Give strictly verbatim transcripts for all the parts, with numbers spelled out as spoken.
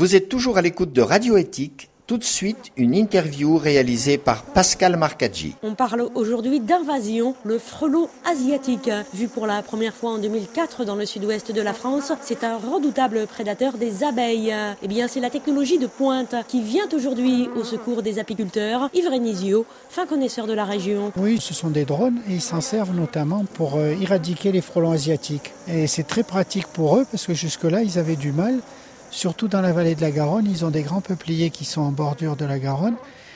Vous êtes toujours à l'écoute de Radio Éthique. Tout de suite, une interview réalisée par Pascal Marcaggi. On parle aujourd'hui d'invasion, le frelon asiatique. Vu pour la première fois en deux mille quatre dans le sud-ouest de la France, c'est un redoutable prédateur des abeilles. Eh bien, c'est la technologie de pointe qui vient aujourd'hui au secours des apiculteurs. Yves Renizio, fin connaisseur de la région. Oui, ce sont des drones et ils s'en servent notamment pour euh, éradiquer les frelons asiatiques. Et c'est très pratique pour eux parce que jusque-là, ils avaient du mal. Surtout dans la vallée de la Garonne, ils ont des grands peupliers qui sont en bordure de la Garonne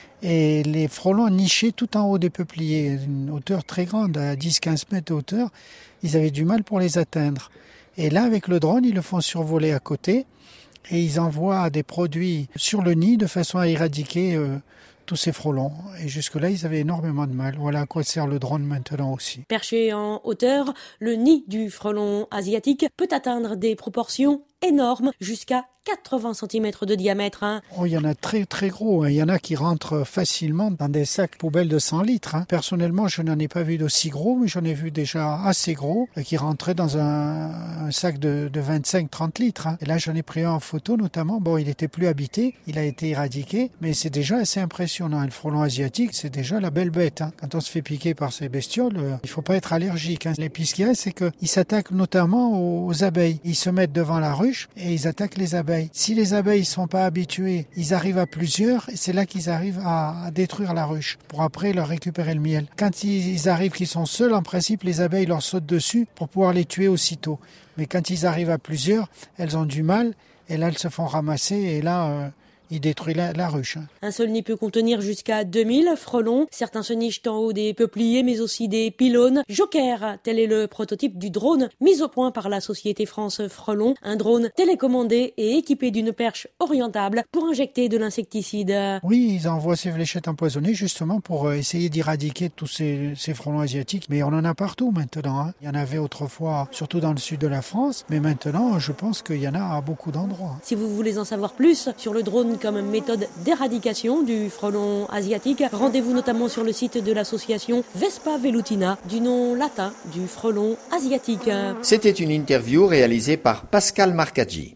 et les frelons nichaient tout en haut des peupliers, une hauteur très grande, à dix à quinze mètres de hauteur, ils avaient du mal pour les atteindre. Et là, avec le drone, ils le font survoler à côté et ils envoient des produits sur le nid de façon à éradiquer euh, tous ces frelons. Et jusque-là, ils avaient énormément de mal. Voilà à quoi sert le drone maintenant aussi. Perché en hauteur, le nid du frelon asiatique peut atteindre des proportions énormes, jusqu'à quatre-vingts centimètres de diamètre. Hein. Oh, il y en a très très gros. Hein. Il y en a qui rentrent facilement dans des sacs poubelles de cent litres. Hein. Personnellement, je n'en ai pas vu d'aussi gros, mais j'en ai vu déjà assez gros qui rentraient dans un, un sac de, de vingt-cinq à trente litres. Hein. Et là, j'en ai pris un en photo notamment. Bon, il n'était plus habité, il a été éradiqué, mais c'est déjà assez impressionnant. Le frelon asiatique, c'est déjà la belle bête. Hein. Quand on se fait piquer par ces bestioles, euh, il ne faut pas être allergique. Hein. Et puis ce qu'il y a, c'est qu'ils s'attaquent notamment aux, aux abeilles. Ils se mettent devant la ruche et ils attaquent les abeilles. Si les abeilles ne sont pas habituées, ils arrivent à plusieurs et c'est là qu'ils arrivent à, à détruire la ruche pour après leur récupérer le miel. Quand ils, ils arrivent qu'ils sont seuls, en principe, les abeilles leur sautent dessus pour pouvoir les tuer aussitôt. Mais quand ils arrivent à plusieurs, elles ont du mal et là, elles se font ramasser et là... Euh, il détruit la, la ruche. Un seul nid peut contenir jusqu'à deux mille frelons. Certains se nichent en haut des peupliers, mais aussi des pylônes. Joker, tel est le prototype du drone mis au point par la société France Frelon. Un drone télécommandé et équipé d'une perche orientable pour injecter de l'insecticide. Oui, ils envoient ces fléchettes empoisonnées justement pour essayer d'éradiquer tous ces, ces frelons asiatiques. Mais on en a partout maintenant. Hein. Il y en avait autrefois, surtout dans le sud de la France. Mais maintenant, je pense qu'il y en a à beaucoup d'endroits. Si vous voulez en savoir plus sur le drone comme méthode d'éradication du frelon asiatique, rendez-vous notamment sur le site de l'association Vespa Velutina, du nom latin du frelon asiatique. C'était une interview réalisée par Pascal Marcaggi.